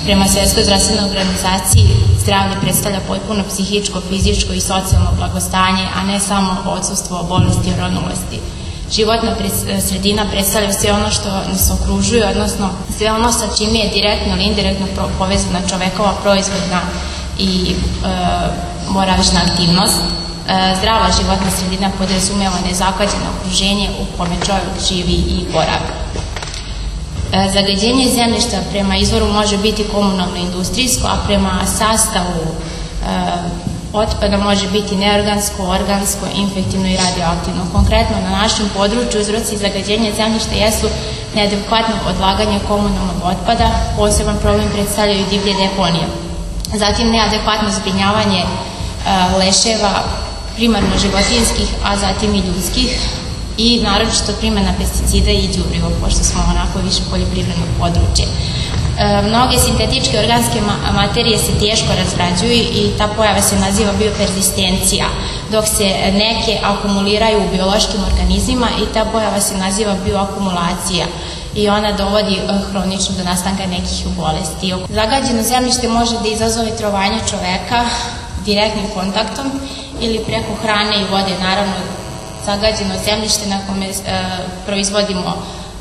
Prema Svjetskoj zdravstvenoj organizaciji, zdravlje predstavlja potpuno psihičko, fizičko i socijalno blagostanje, a ne samo odsustvo bolesti i oronulesti. Životna sredina predstavlja sve ono što nas okružuje, odnosno sve ono sa čime je direktno ili indirektno povezana čovekova proizvodna i boravišna aktivnost. Zdrava životna sredina podrazumeva nezagađeno okruženje u kome čovjek živi i boravi. Zagađenje zemljišta prema izvoru može biti komunalno-industrijsko, a prema sastavu otpada može biti neorgansko, organsko, infektivno i radioaktivno. Konkretno na našem području uzroci zagađenja zemljišta jesu neadekvatno odlaganje komunalnog otpada, poseban problem predstavljaju divlje deponije. Zatim neadekvatno zbrinjavanje leševa, primarno životinjskih, a zatim i ljudskih, i naročito primjena pesticida i đubriva, pošto smo onako više poljoprivredno područje. Mnoge sintetičke organske materije se teško razgrađuju i ta pojava se naziva bioperzistencija, dok se neke akumuliraju u biološkim organizmima i ta pojava se naziva bioakumulacija i ona dovodi hronično do nastanka nekih bolesti. Zagađeno zemljište može da izazove trovanje čoveka direktnim kontaktom ili preko hrane i vode. Naravno, zagađeno zemljište na kome proizvodimo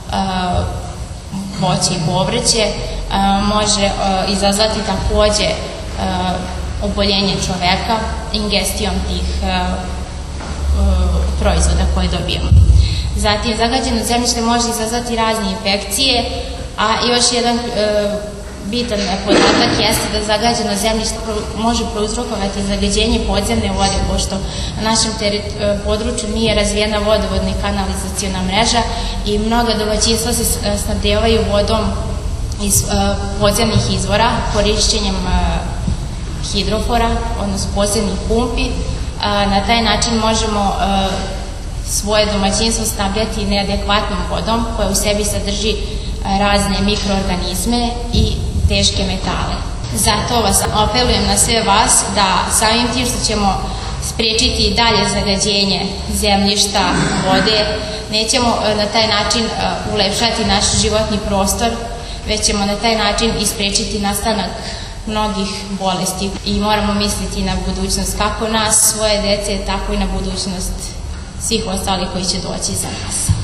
voće i povrće može izazvati takođe oboljenje čoveka ingestijom tih proizvoda koje dobijemo. Zatim, zagađeno zemljište može izazvati razne infekcije, a još jedan bitan podatak jeste da zagađeno zemljište može prouzrokovati zagađenje podzemne vode, pošto na našem području nije razvijena vodovodna i kanalizaciona mreža i mnoga domaćinstva se snabdevaju vodom iz podzemnih izvora korišćenjem hidrofora, odnosno podzemnih pumpi. Na taj način možemo svoje domaćinstvo snabdjeti neadekvatnom vodom koja u sebi sadrži razne mikroorganizme i teške metale. Zato vas apelujem na sve vas da samim tim što ćemo spriječiti dalje zagađenje zemljišta, vode, nećemo na taj način ulepšati naš životni prostor, već ćemo na taj način i spriječiti nastanak mnogih bolesti i moramo misliti na budućnost kako nas, svoje dece, tako i na budućnost svih ostalih koji će doći za nas.